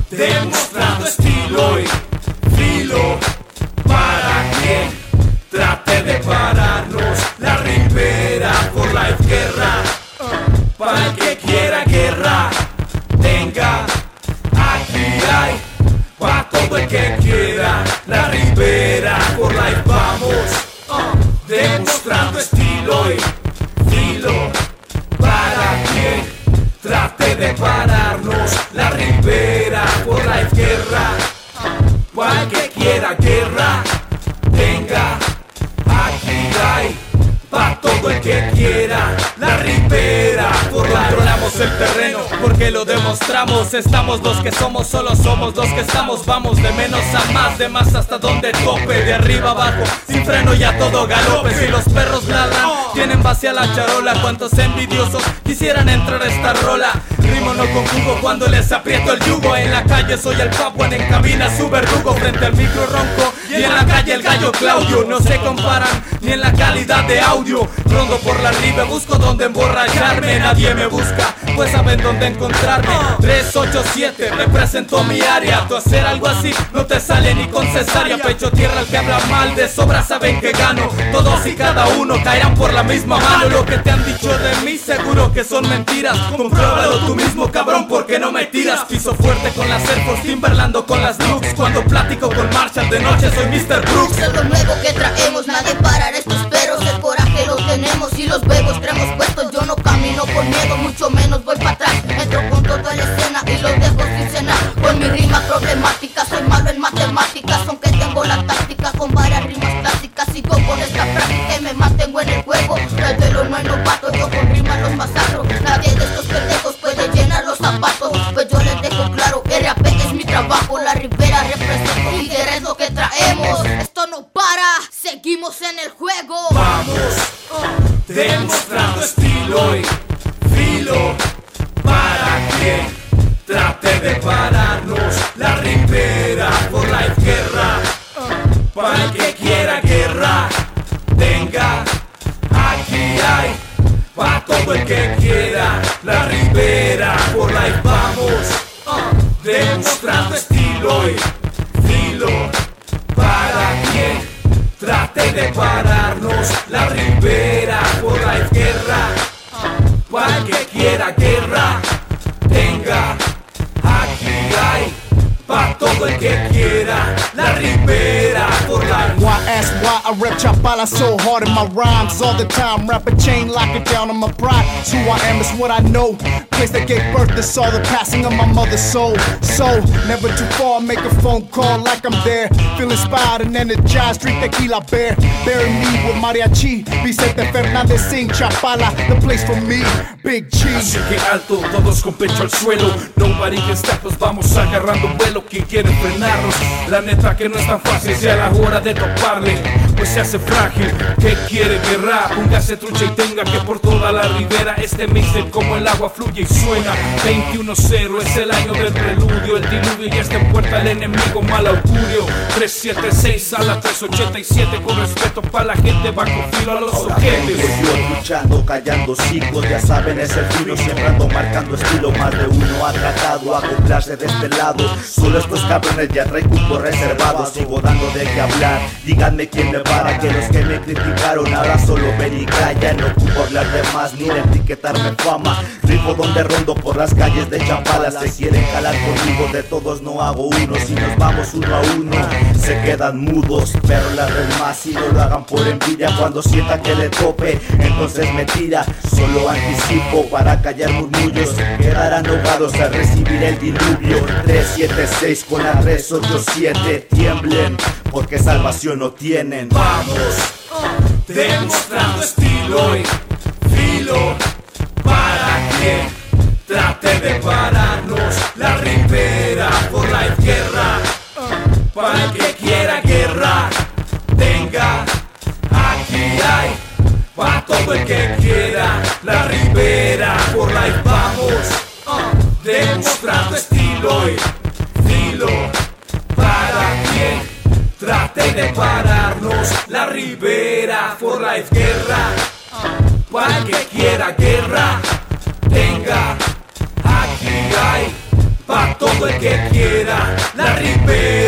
demostrando estilo y filo para quien trate de pararnos. La Ribera for Life guerra, para el que quiera guerra, venga, aquí hay, pa' todo el que quiera. La Ribera for Life vamos, demostrando estilo y filo para quien trate de pararnos. La Ribera for Life guerra, para el que quiera guerra, venga, aquí hay, pa' todo el que quiera. La Ribera for Life. Controlamos el terreno porque lo demostramos. Estamos los que somos, solo somos los que estamos. Vamos de menos a más, de más hasta donde tope. De arriba abajo, sin freno y a todo galope. Si los perros ladran, tienen vacía la charola. Cuántos envidiosos quisieran entrar a esta rola. Rimo no conjugo cuando les aprieto el yugo. En la calle soy el Papuan, en cabina su verdugo. Frente al micro ronco y en la calle el gallo Claudio. No se comparan ni en la calidad de audio. Rondo por la Ribe, busco donde emborracharme. Nadie me busca, pues saben dónde encontrarme. 387, represento mi área. Tú hacer algo así no te sale ni con cesárea. Pecho tierra, el que habla mal de sobra saben que gano. Todos y cada uno caerán por la misma mano. Lo que te han dicho de mí seguro que son mentiras. Compruébalo tú mismo, cabrón, porque no me tiras. Piso fuerte con las Air Force, Timberlando con las Lux. Cuando platico con Marshall de noche soy Mr. Brooks. Es lo nuevo que traemos, nadie parará estos perros. El coraje lo tenemos y los huevos traemos puestos. Yo no camino con miedo, mucho menos voy para atrás. Entro con toda la escena y los dejo sin cena. Con mi rima problemática, soy malo en matemáticas. Aunque tengo la táctica con varias rimas clásicas. Sigo con esta práctica y me mantengo en el juego. El duelo no es novato, yo con rimas los masacro. Nadie de estos pendejos puede llenar los zapatos. Pues yo les dejo claro, RAP es mi trabajo. La Ribera represento, líder es lo que traemos. Esto no para, seguimos en el juego. Vamos, demostrando estilo y filo para quien trate de pararnos. La Ribera for Life guerra, para el que quiera guerra, venga, aquí hay, pa' todo el que quiera. La Ribera for Life vamos, demostrando estilo y filo para quien trate de pararnos. La Ribera for Life guerra, para el que quiera guerra, venga, aquí hay, pa' todo el que quiera. La Ribera for Life. Why ask why I rep Chapala so hard in my rhymes all the time? Wrap a chain, lock it down on my pride. It's who I am, it's what I know. Place that gave birth to saw the passing of my mother's soul. So, never too far, make a phone call like I'm there. Feel inspired and energized, drink tequila bear. Bury me with mariachi, Vicente Fernández sing Chapala, the place for me, Big Cheese. Así que alto, todos con pecho al suelo. Nobody can stop us, vamos agarrando vuelo. Quien quiere frenarnos, la neta que no es tan fácil. Ya a la hora de toparle, pues se hace frágil. ¿Qué quiere guerra? Póngase trucha y tenga que por toda la Ribera este mixtape como el agua fluye y suena. 21-0 es el año del preludio. El diluvio ya está en puerta, el enemigo mal augurio. 376 a la 387 con respeto pa' la gente bajo filo a los ojetes. Yo luchando, callando ciclos, ya saben es el filo, siempre ando marcando estilo. Más de uno ha tratado a acoplarse de este lado. Solo estos cabrones ya traen cupo reservado. Sigo dando de qué hablar, díganme quién me para. Que los que me criticaron ahora solo ven y callan. No ocupo hablar de más ni de etiquetarme fama. Rifo donde rondo por las calles de Chapala. Se quieren jalar conmigo, de todos no hago uno. Si nos vamos uno a uno, se quedan mudos. Pero la red más y no lo hagan por envidia. Cuando sienta que le tope, entonces me tira. Solo anticipo para callar murmullos. Quedarán ahogados al recibir el diluvio. 376 con la 387. Tiemblen, porque salvación no tienen. Vamos, demostrando estilo y filo para quien trate de pararnos. La Ribera for Life guerra, para el que quiera guerra, venga, aquí hay, pa' todo el que quiera. La Ribera for Life vamos, demostrando estilo y filo para quien trate de pararnos. La Ribera for Life guerra, para el que quiera guerra, venga, aquí hay, pa' todo todo el que quiera la ribera.